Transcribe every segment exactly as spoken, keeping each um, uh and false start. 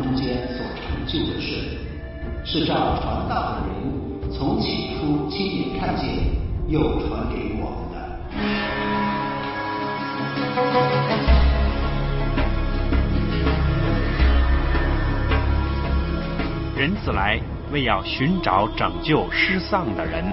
中间所成就的事，是照传道的人从起初亲眼看见，又传给我们的。 人子来，为要寻找拯救失丧的人。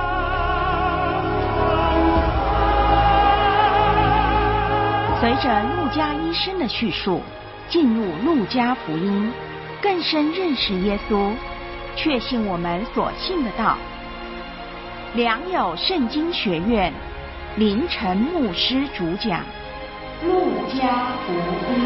随着路加医生的叙述，进入路加福音，更深认识耶稣，确信我们所信的道。良友圣经学院林晨牧师主讲《路加福音》。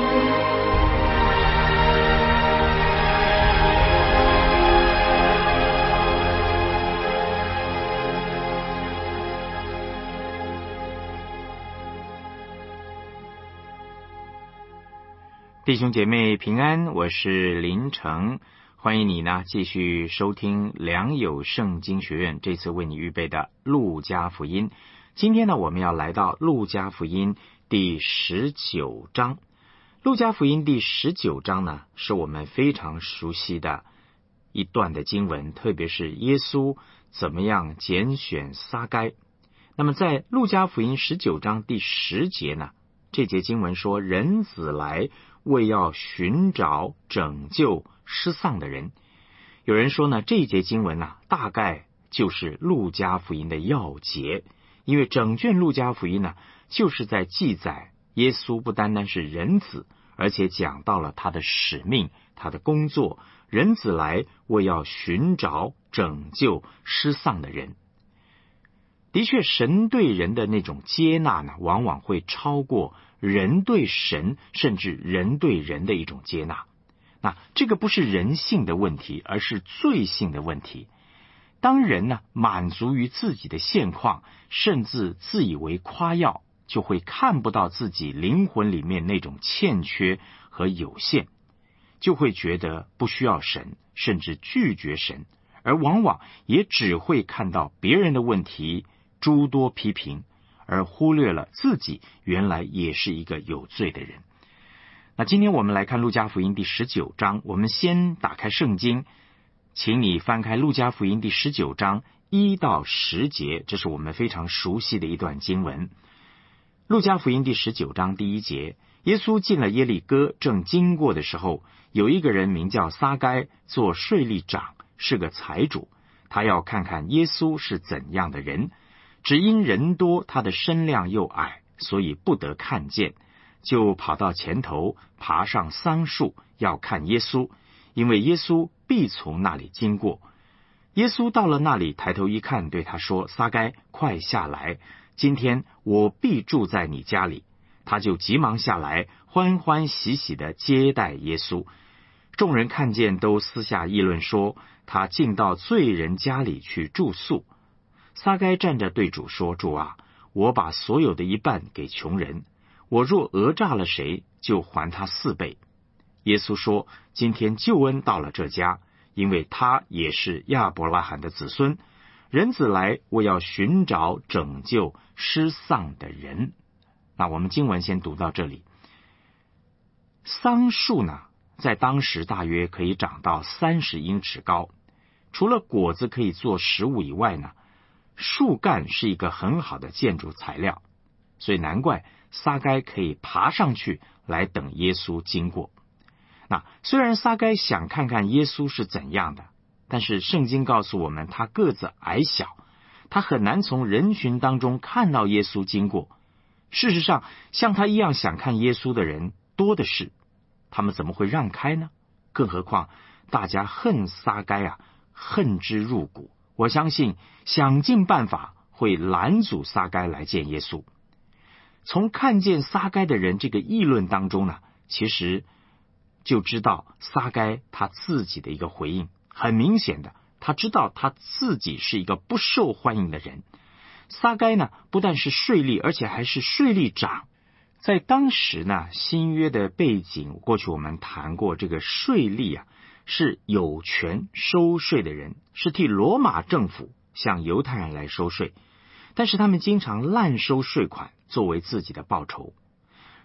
弟兄姐妹平安，我是林成，欢迎你呢继续收听良友圣经学院这次为你预备的路加福音。今天呢，我们要来到路加福音第十九章。路加福音第十九章呢，是我们非常熟悉的一段的经文，特别是耶稣怎么样拣选撒该。那么在路加福音十九章第十节呢，这节经文说，人子来，为要寻找拯救失丧的人。有人说呢，这一节经文呢、啊，大概就是路加福音的要节，因为整卷路加福音呢，就是在记载耶稣不单单是人子，而且讲到了他的使命，他的工作。人子来，为要寻找拯救失丧的人。的确，神对人的那种接纳呢，往往会超过人对神，甚至人对人的一种接纳。那这个不是人性的问题，而是罪性的问题。当人呢满足于自己的现况，甚至自以为夸耀，就会看不到自己灵魂里面那种欠缺和有限，就会觉得不需要神，甚至拒绝神，而往往也只会看到别人的问题，诸多批评，而忽略了自己原来也是一个有罪的人。那今天我们来看路加福音第十九章，我们先打开圣经，请你翻开路加福音第十九章一到十节，这是我们非常熟悉的一段经文。路加福音第十九章第一节，耶稣进了耶利哥，正经过的时候，有一个人名叫撒该，做税吏长，是个财主，他要看看耶稣是怎样的人，只因人多，他的身量又矮，所以不得看见，就跑到前头，爬上桑树，要看耶稣，因为耶稣必从那里经过。耶稣到了那里，抬头一看，对他说，撒该，快下来，今天我必住在你家里。他就急忙下来，欢欢喜喜地接待耶稣。众人看见，都私下议论说，他进到罪人家里去住宿。撒该站着对主说，主啊，我把所有的一半给穷人，我若讹诈了谁，就还他四倍。耶稣说，今天救恩到了这家，因为他也是亚伯拉罕的子孙，人子来，为要寻找拯救失丧的人。那我们经文先读到这里。桑树呢，在当时大约可以长到三十英尺高，除了果子可以做食物以外呢，树干是一个很好的建筑材料，所以难怪撒该可以爬上去来等耶稣经过。那虽然撒该想看看耶稣是怎样的，但是圣经告诉我们，他个子矮小，他很难从人群当中看到耶稣经过。事实上，像他一样想看耶稣的人多的是，他们怎么会让开呢？更何况大家恨撒该啊，恨之入骨。我相信想尽办法会拦阻撒该来见耶稣。从看见撒该的人这个议论当中呢，其实就知道撒该他自己的一个回应。很明显的，他知道他自己是一个不受欢迎的人。撒该呢，不但是税吏，而且还是税吏长。在当时呢，新约的背景，过去我们谈过，这个税吏啊，是有权收税的人，是替罗马政府向犹太人来收税，但是他们经常滥收税款作为自己的报酬。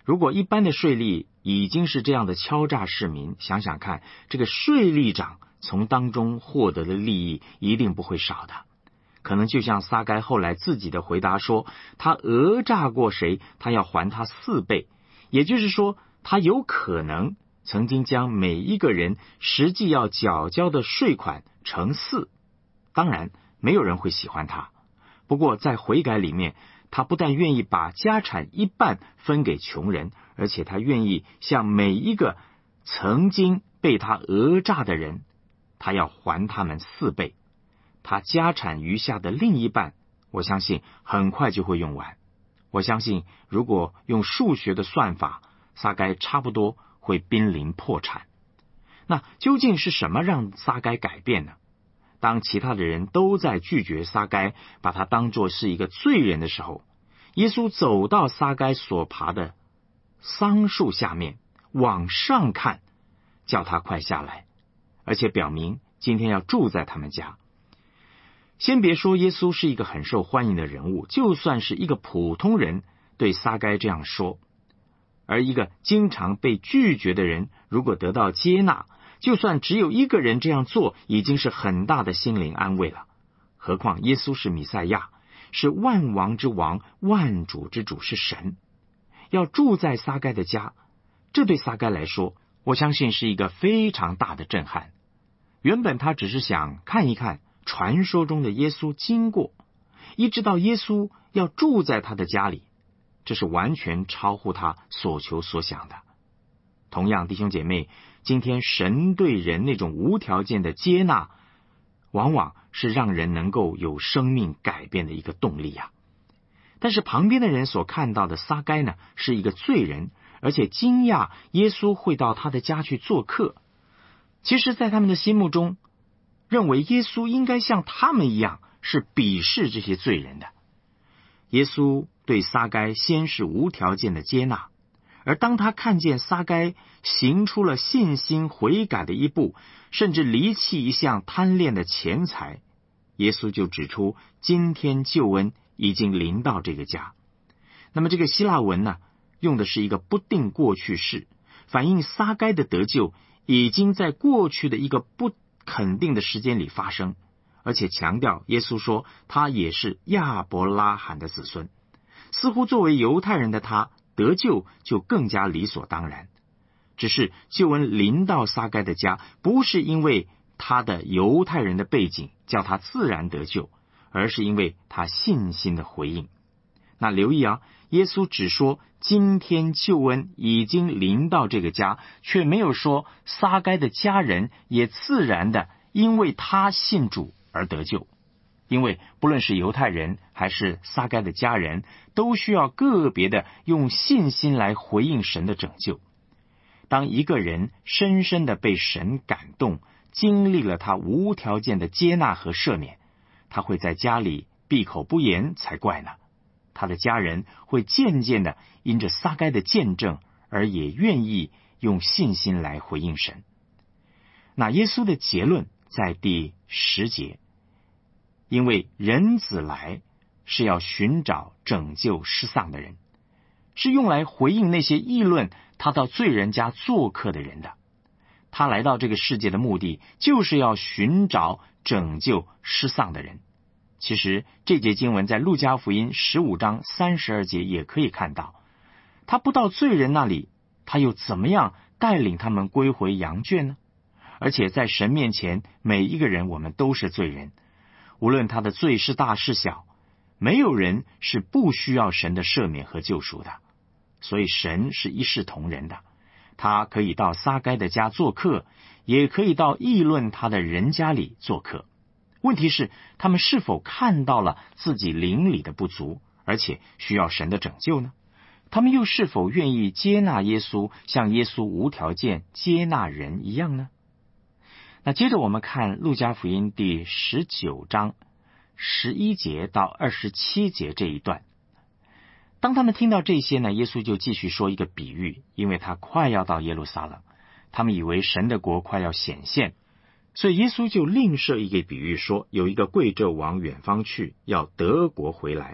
如果一般的税吏已经是这样的敲诈市民，想想看，这个税吏长从当中获得的利益一定不会少的。可能就像撒该后来自己的回答说，他讹诈过谁，他要还他四倍。也就是说，他有可能曾经将每一个人实际要缴交的税款乘四。当然，没有人会喜欢他。不过在悔改里面，他不但愿意把家产一半分给穷人，而且他愿意向每一个曾经被他讹诈的人，他要还他们四倍。他家产余下的另一半，我相信很快就会用完。我相信如果用数学的算法，撒该差不多会濒临破产。那究竟是什么让撒该改变呢？当其他的人都在拒绝撒该，把他当作是一个罪人的时候，耶稣走到撒该所爬的桑树下面，往上看，叫他快下来，而且表明今天要住在他们家。先别说耶稣是一个很受欢迎的人物，就算是一个普通人对撒该这样说，而一个经常被拒绝的人如果得到接纳，就算只有一个人这样做，已经是很大的心灵安慰了。何况耶稣是弥赛亚，是万王之王，万主之主，是神，要住在撒该的家，这对撒该来说，我相信是一个非常大的震撼。原本他只是想看一看传说中的耶稣经过，一直到耶稣要住在他的家里，这是完全超乎他所求所想的。同样，弟兄姐妹，今天神对人那种无条件的接纳，往往是让人能够有生命改变的一个动力啊。但是旁边的人所看到的撒该呢，是一个罪人，而且惊讶耶稣会到他的家去做客。其实在他们的心目中，认为耶稣应该像他们一样是鄙视这些罪人的。耶稣对撒该先是无条件的接纳，而当他看见撒该行出了信心悔改的一步，甚至离弃一项贪恋的钱财，耶稣就指出今天救恩已经临到这个家。那么这个希腊文呢，用的是一个不定过去式，反映撒该的得救已经在过去的一个不肯定的时间里发生，而且强调耶稣说他也是亚伯拉罕的子孙。似乎作为犹太人的他得救就更加理所当然。只是救恩临到撒该的家，不是因为他的犹太人的背景叫他自然得救，而是因为他信心的回应。那留意啊，耶稣只说今天救恩已经临到这个家，却没有说撒该的家人也自然的因为他信主而得救。因为不论是犹太人还是撒该的家人，都需要个别的用信心来回应神的拯救。当一个人深深的被神感动，经历了他无条件的接纳和赦免，他会在家里闭口不言才怪呢。他的家人会渐渐的因着撒该的见证，而也愿意用信心来回应神。那耶稣的结论在第十节，因为人子来是要寻找拯救失丧的人，是用来回应那些议论他到罪人家做客的人的。他来到这个世界的目的，就是要寻找拯救失丧的人。其实这节经文在路加福音十五章三十二节也可以看到，他不到罪人那里，他又怎么样带领他们归回羊圈呢？而且在神面前，每一个人我们都是罪人，无论他的罪是大是小，没有人是不需要神的赦免和救赎的。所以神是一视同仁的，他可以到撒该的家做客，也可以到议论他的人家里做客。问题是他们是否看到了自己灵里的不足，而且需要神的拯救呢？他们又是否愿意接纳耶稣，像耶稣无条件接纳人一样呢？那接着我们看路加福音第十九章十一节到二十七节这一段。当他们听到这些呢，耶稣就继续说一个比喻，因为他快要到耶路撒冷，他们以为神的国快要显现，所以耶稣就另设一个比喻说，有一个贵胄往远方去，要得国回来，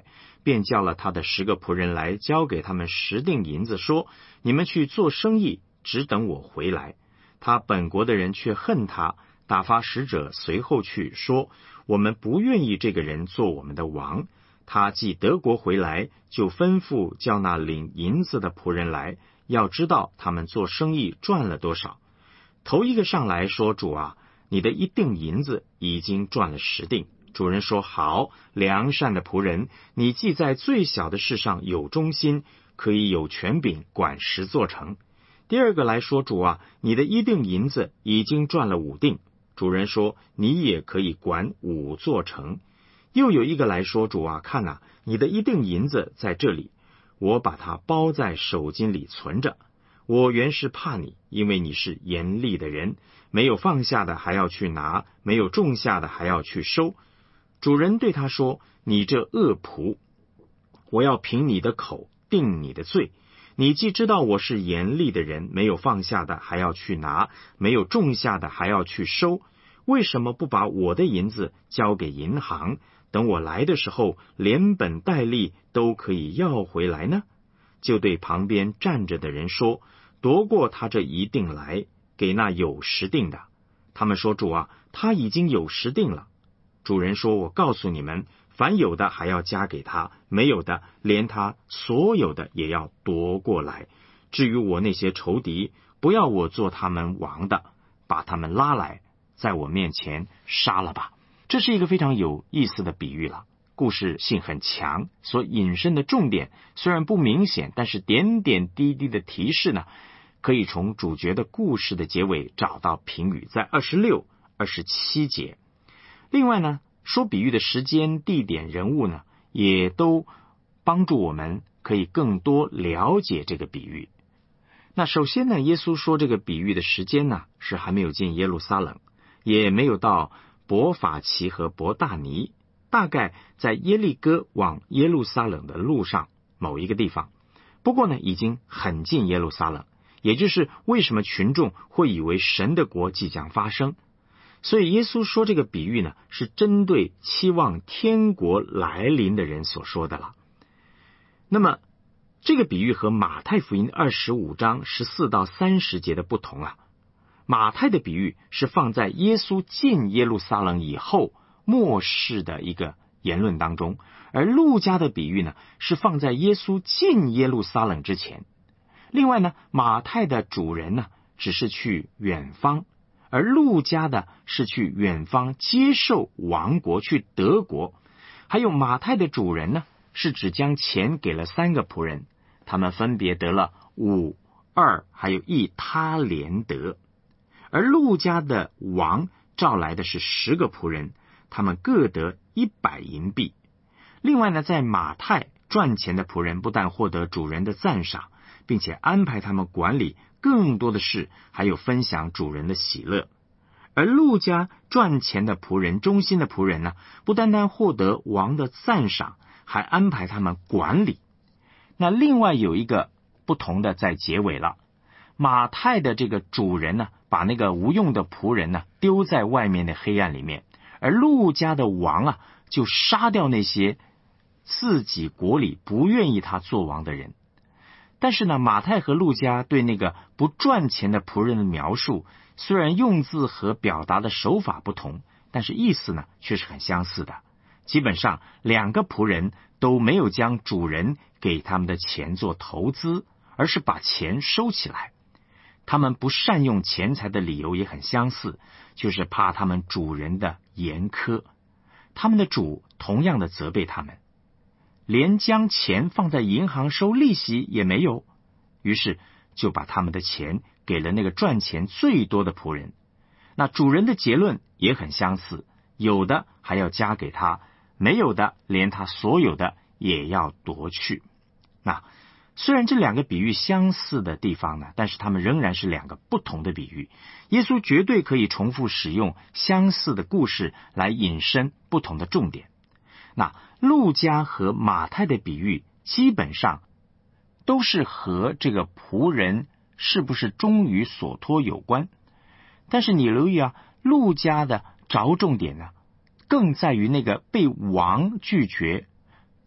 便叫了他的十个仆人来，交给他们十锭银子，说：你们去做生意，只等我回来。他本国的人却恨他，打发使者随后去，说：我们不愿意这个人做我们的王。他既得国回来，就吩咐叫那领银子的仆人来，要知道他们做生意赚了多少。头一个上来说：主啊，你的一锭银子已经赚了十锭。主人说：好，良善的仆人，你既在最小的事上有忠心，可以有权柄管十座城。第二个来说：主啊，你的一锭银子已经赚了五锭。主人说：你也可以管五座城。又有一个来说：主啊，看哪，你的一锭银子在这里，我把它包在手巾里存着。我原是怕你，因为你是严厉的人，没有放下的还要去拿，没有种下的还要去收。主人对他说：你这恶仆，我要凭你的口定你的罪。你既知道我是严厉的人，没有放下的还要去拿，没有种下的还要去收，为什么不把我的银子交给银行，等我来的时候连本带利都可以要回来呢？就对旁边站着的人说：夺过他这一锭来，给那有十锭的。他们说：主啊，他已经有十锭了。主人说：我告诉你们，凡有的还要加给他，没有的连他所有的也要夺过来。至于我那些仇敌，不要我做他们王的，把他们拉来，在我面前杀了吧。这是一个非常有意思的比喻了，故事性很强，所引申的重点虽然不明显，但是点点滴滴的提示呢，可以从主角的故事的结尾找到评语，在二十六、二十七节。另外呢，说比喻的时间、地点、人物呢，也都帮助我们可以更多了解这个比喻。那首先呢，耶稣说这个比喻的时间呢，是还没有进耶路撒冷，也没有到伯法其和伯大尼，大概在耶利哥往耶路撒冷的路上某一个地方。不过呢，已经很近耶路撒冷，也就是为什么群众会以为神的国即将发生。所以耶稣说这个比喻呢，是针对期望天国来临的人所说的了。那么这个比喻和马太福音二十五章十四到三十节的不同啊，马太的比喻是放在耶稣进耶路撒冷以后末世的一个言论当中，而路加的比喻呢，是放在耶稣进耶路撒冷之前。另外呢，马太的主人呢，只是去远方，而路加的是去远方接受王国，去德国。还有马太的主人呢，是只将钱给了三个仆人，他们分别得了五、二还有一他连得。而路加的王召来的是十个仆人，他们各得一百银币。另外呢，在马太赚钱的仆人不但获得主人的赞赏，并且安排他们管理更多的事，还有分享主人的喜乐。而路加赚钱的仆人，忠心的仆人呢，不单单获得王的赞赏，还安排他们管理。那另外有一个不同的在结尾了，马太的这个主人呢，把那个无用的仆人呢丢在外面的黑暗里面，而路加的王啊，就杀掉那些自己国里不愿意他做王的人。但是呢，马太和路加对那个不赚钱的仆人的描述，虽然用字和表达的手法不同，但是意思呢却是很相似的。基本上两个仆人都没有将主人给他们的钱做投资，而是把钱收起来。他们不善用钱财的理由也很相似，就是怕他们主人的严苛。他们的主同样的责备他们，连将钱放在银行收利息也没有，于是就把他们的钱给了那个赚钱最多的仆人。那主人的结论也很相似，有的还要加给他，没有的连他所有的也要夺去。那虽然这两个比喻相似的地方呢，但是他们仍然是两个不同的比喻。耶稣绝对可以重复使用相似的故事来引申不同的重点。那路加和马太的比喻基本上都是和这个仆人是不是忠于所托有关，但是你留意啊，路加的着重点呢，更在于那个被王拒绝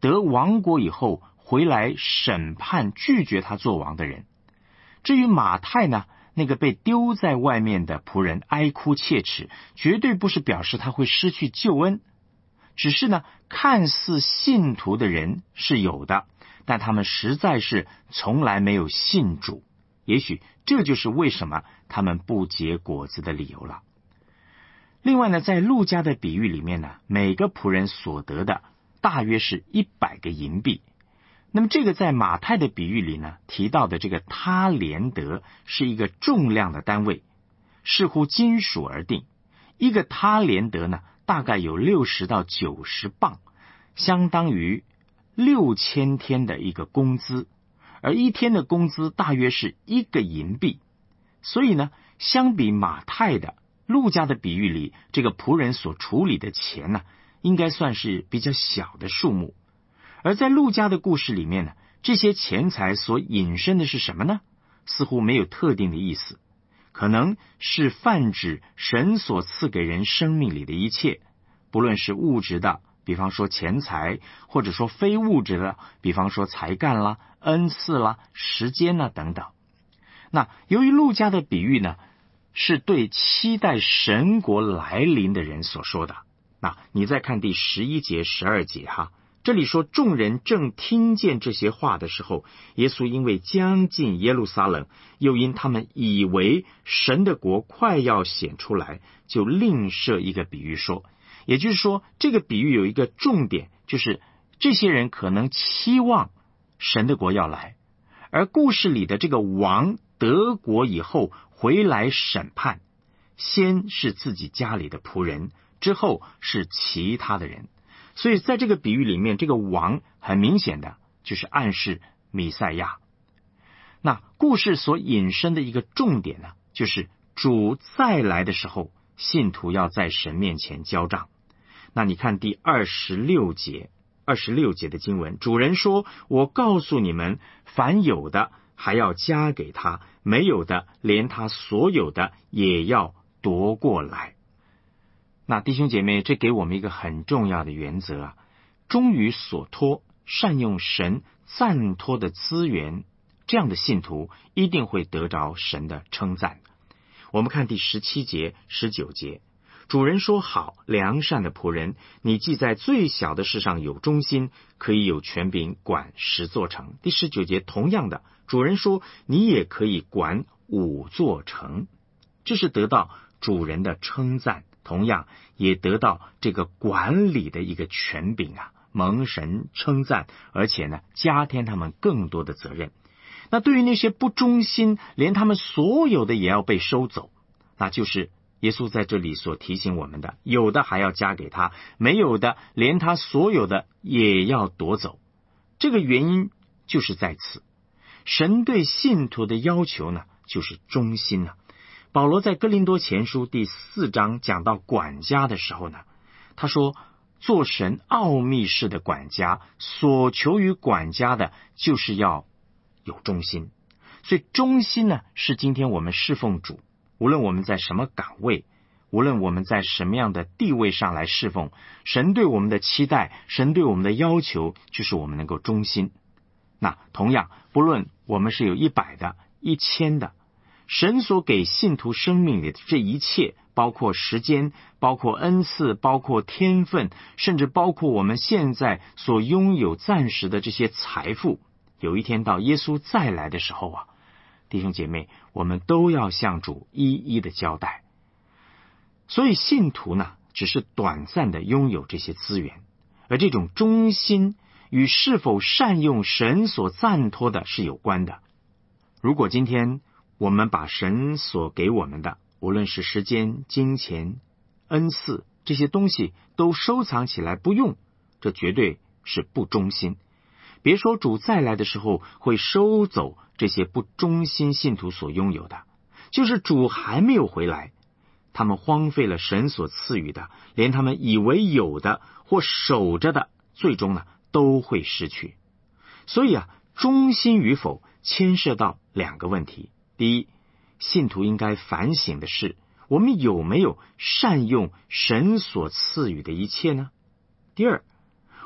得王国以后回来审判拒绝他做王的人。至于马太呢，那个被丢在外面的仆人哀哭切齿，绝对不是表示他会失去救恩，只是呢，看似信徒的人是有的，但他们实在是从来没有信主，也许这就是为什么他们不结果子的理由了。另外呢，在路加的比喻里面呢，每个仆人所得的大约是一百个银币。那么这个在马太的比喻里呢，提到的这个他连得是一个重量的单位，视乎金属而定。一个他连得呢，大概有六十到九十磅，相当于六千天的一个工资，而一天的工资大约是一个银币。所以呢，相比马太的路加的比喻里，这个仆人所处理的钱呢，应该算是比较小的数目。而在路加的故事里面呢，这些钱财所引申的是什么呢？似乎没有特定的意思，可能是泛指神所赐给人生命里的一切，不论是物质的，比方说钱财，或者说非物质的，比方说才干啦、恩赐啦、时间啦等等。那由于路加的比喻呢，是对期待神国来临的人所说的。那你再看第十一节、十二节哈，这里说众人正听见这些话的时候，耶稣因为将近耶路撒冷，又因他们以为神的国快要显出来，就另设一个比喻说，也就是说，这个比喻有一个重点，就是这些人可能期望神的国要来，而故事里的这个王得国以后回来审判，先是自己家里的仆人，之后是其他的人。所以在这个比喻里面，这个王很明显的就是暗示弥赛亚。那故事所引申的一个重点呢，就是主再来的时候，信徒要在神面前交账。那你看第二十六节，二十六节的经文，主人说，我告诉你们，凡有的还要加给他，没有的连他所有的也要夺过来。那弟兄姐妹，这给我们一个很重要的原则啊，忠于所托，善用神暂托的资源，这样的信徒一定会得着神的称赞。我们看第十七节、十九节，主人说，好，良善的仆人，你既在最小的事上有忠心，可以有权柄管十座城。第十九节同样的，主人说，你也可以管五座城。这是得到主人的称赞，同样也得到这个管理的一个权柄啊，蒙神称赞，而且呢，加添他们更多的责任。那对于那些不忠心，连他们所有的也要被收走，那就是耶稣在这里所提醒我们的，有的还要加给他，没有的连他所有的也要夺走。这个原因就是在此，神对信徒的要求呢，就是忠心啊。保罗在哥林多前书第四章讲到管家的时候呢，他说，做神奥秘式的管家，所求于管家的就是要有忠心。所以忠心呢，是今天我们侍奉主，无论我们在什么岗位，无论我们在什么样的地位上来侍奉，神对我们的期待，神对我们的要求，就是我们能够忠心。那同样，不论我们是有一百的、一千的，神所给信徒生命里的这一切，包括时间，包括恩赐，包括天分，甚至包括我们现在所拥有暂时的这些财富，有一天到耶稣再来的时候啊，弟兄姐妹，我们都要向主一一的交代。所以信徒呢，只是短暂的拥有这些资源，而这种忠心与是否善用神所暂托的是有关的。如果今天我们把神所给我们的，无论是时间、金钱、恩赐，这些东西都收藏起来不用，这绝对是不忠心。别说主再来的时候会收走这些不忠心信徒所拥有的，就是主还没有回来，他们荒废了神所赐予的，连他们以为有的或守着的，最终呢都会失去。所以啊，忠心与否牵涉到两个问题。第一，信徒应该反省的是，我们有没有善用神所赐予的一切呢？第二，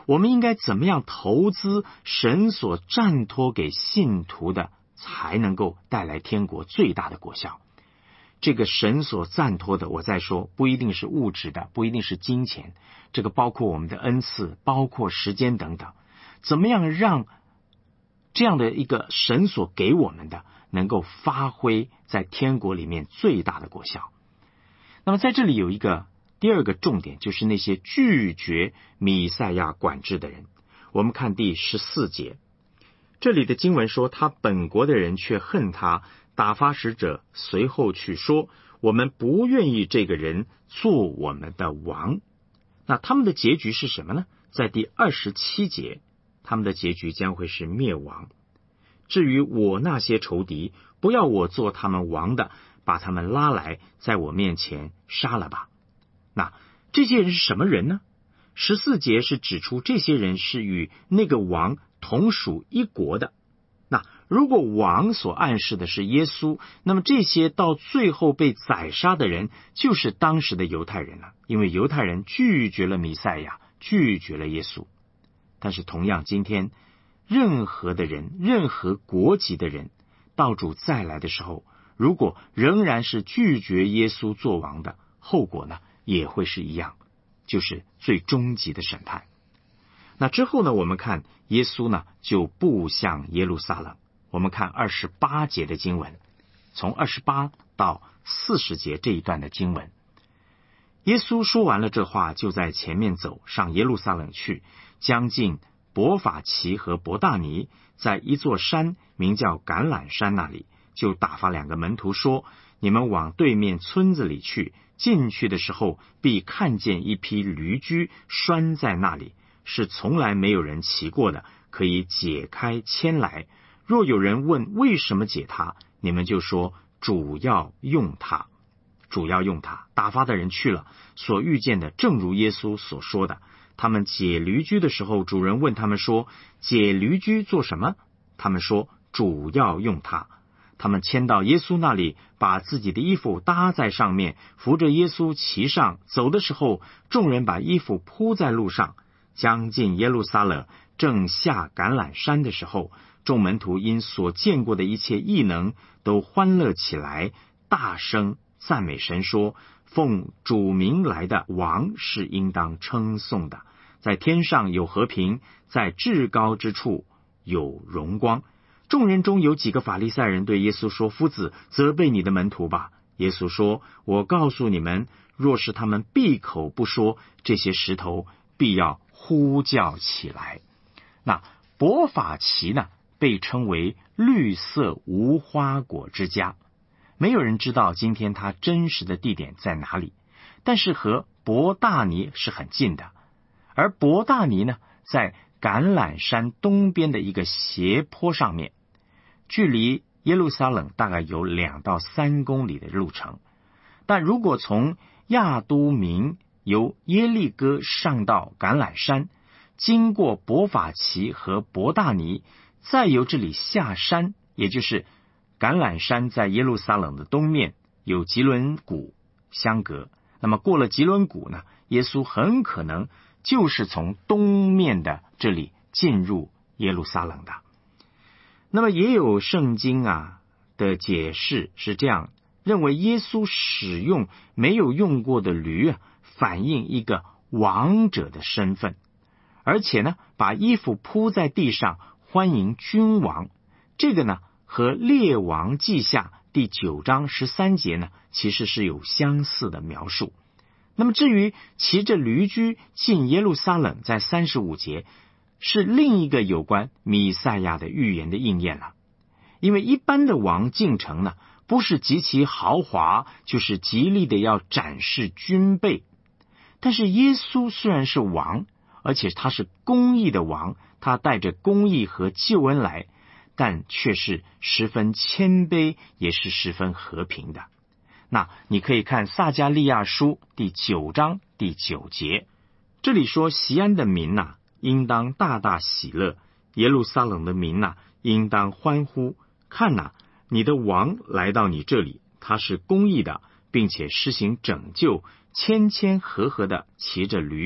我们应该怎么样投资神所暂托给信徒的，才能够带来天国最大的果效。这个神所暂托的，我再说，不一定是物质的，不一定是金钱，这个包括我们的恩赐，包括时间等等。怎么样让这样的一个神所给我们的，能够发挥在天国里面最大的果效？那么在这里有一个第二个重点，就是那些拒绝弥赛亚管制的人。我们看第十四节，这里的经文说，他本国的人却恨他，打发使者随后去说，我们不愿意这个人做我们的王。那他们的结局是什么呢？在第二十七节，他们的结局将会是灭亡。至于我那些仇敌，不要我做他们王的，把他们拉来，在我面前杀了吧。那这些人是什么人呢？十四节是指出这些人是与那个王同属一国的。那如果王所暗示的是耶稣，那么这些到最后被宰杀的人就是当时的犹太人了，因为犹太人拒绝了弥赛亚，拒绝了耶稣。但是同样，今天任何的人，任何国籍的人，到主再来的时候，如果仍然是拒绝耶稣做王的，后果呢也会是一样，就是最终极的审判。那之后呢，我们看耶稣呢就步向耶路撒冷。我们看二十八节的经文，从二十八到四十节这一段的经文。耶稣说完了这话，就在前面走上耶路撒冷去，将近伯法其和伯大尼，在一座山名叫橄榄山那里，就打发两个门徒说，你们往对面村子里去，进去的时候必看见一匹驴驹拴在那里，是从来没有人骑过的，可以解开牵来。若有人问为什么解它，你们就说主要用它。主要用它。打发的人去了，所遇见的正如耶稣所说的。他们解驴驹的时候，主人问他们说，解驴驹做什么？他们说主要用它。他们牵到耶稣那里，把自己的衣服搭在上面，扶着耶稣骑上。走的时候，众人把衣服铺在路上。将近耶路撒冷，正下橄榄山的时候，众门徒因所见过的一切异能，都欢乐起来，大声赞美神说，奉主名来的王是应当称颂的，在天上有和平，在至高之处有荣光。众人中有几个法利赛人对耶稣说，夫子，责备你的门徒吧。耶稣说，我告诉你们，若是他们闭口不说，这些石头必要呼叫起来。那伯法其呢，被称为绿色无花果之家。没有人知道今天它真实的地点在哪里，但是和伯大尼是很近的。而伯大尼呢，在橄榄山东边的一个斜坡上面，距离耶路撒冷大概有两到三公里的路程。但如果从亚都民由耶利哥上到橄榄山，经过伯法其和伯大尼，再由这里下山，也就是橄榄山在耶路撒冷的东面有吉伦谷相隔。那么过了吉伦谷呢，耶稣很可能就是从东面的这里进入耶路撒冷的。那么也有圣经啊的解释是这样，认为耶稣使用没有用过的驴啊，反映一个王者的身份，而且呢，把衣服铺在地上欢迎君王。这个呢，和列王记下第九章十三节呢，其实是有相似的描述。那么至于骑着驴驹进耶路撒冷，在三十五节是另一个有关弥赛亚的预言的应验了。因为一般的王进城呢，不是极其豪华，就是极力的要展示军备。但是耶稣虽然是王，而且他是公义的王，他带着公义和救恩来，但却是十分谦卑，也是十分和平的。那你可以看撒迦利亚书第九章第九节，这里说，锡安的民哪、啊，应当大大喜乐，耶路撒冷的民哪、啊，应当欢呼。看哪、啊，你的王来到你这里，他是公义的，并且施行拯救，谦谦和和的骑着驴，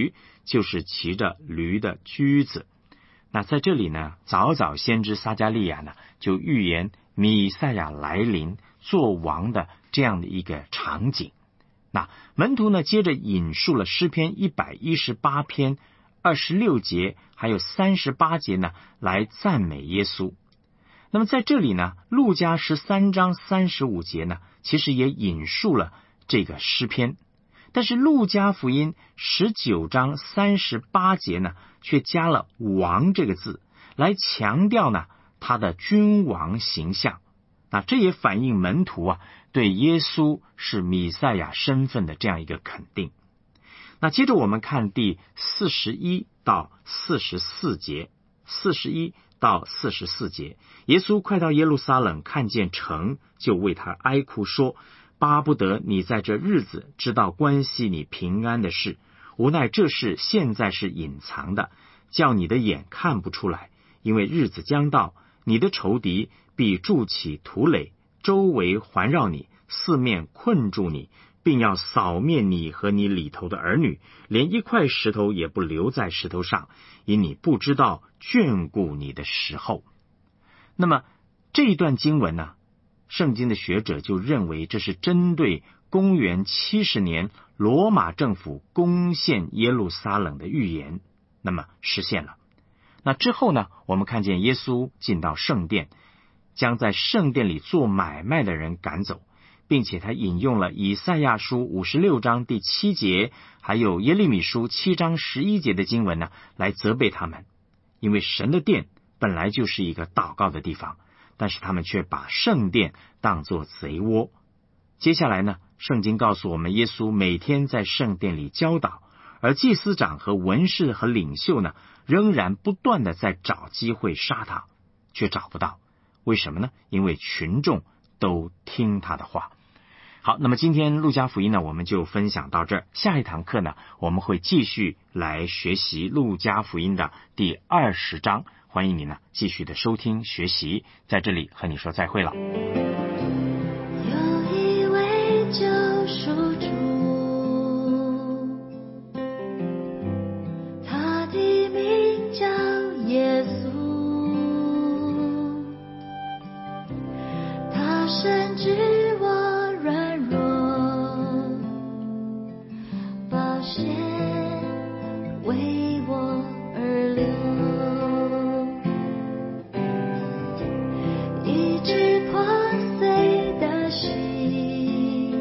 就是骑着驴的驹子。那在这里呢，早早先知撒迦利亚呢就预言弥赛亚来临做王的这样的一个场景。那门徒呢接着引述了诗篇一百一十八篇二十六节还有三十八节呢来赞美耶稣。那么在这里呢，路加十三章三十五节呢其实也引述了这个诗篇，但是路加福音十九章三十八节呢却加了王这个字，来强调呢他的君王形象。那这也反映门徒啊对耶稣是弥赛亚身份的这样一个肯定。那接着我们看第四十一到四十四节，四十一到四十四节，耶稣快到耶路撒冷，看见城，就为他哀哭说，巴不得你在这日子知道关系你平安的事，无奈这事现在是隐藏的，叫你的眼看不出来，因为日子将到，你的仇敌必筑起土垒，周围环绕你，四面困住你，并要扫灭你和你里头的儿女，连一块石头也不留在石头上，因你不知道眷顾你的时候。那么这一段经文呢，圣经的学者就认为这是针对公元七十年罗马政府攻陷耶路撒冷的预言，那么实现了。那之后呢，我们看见耶稣进到圣殿，将在圣殿里做买卖的人赶走，并且他引用了以赛亚书五十六章第七节，还有耶利米书七章十一节的经文呢，来责备他们。因为神的殿本来就是一个祷告的地方，但是他们却把圣殿当作贼窝。接下来呢，圣经告诉我们，耶稣每天在圣殿里教导，而祭司长和文士和领袖呢，仍然不断的在找机会杀他，却找不到。为什么呢？因为群众都听他的话。好，那么今天路加福音呢，我们就分享到这儿。下一堂课呢，我们会继续来学习路加福音的第二十章。欢迎你呢继续的收听学习，在这里和你说再会了。 有一位救赎主，他的名叫耶稣，他深知我软弱，宝血为我而流，医治破碎的心，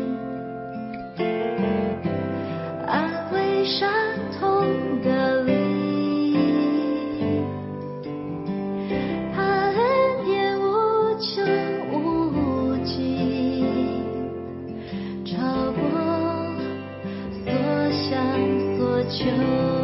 安慰伤痛的灵，他恩典无穷无尽，超过所想所求。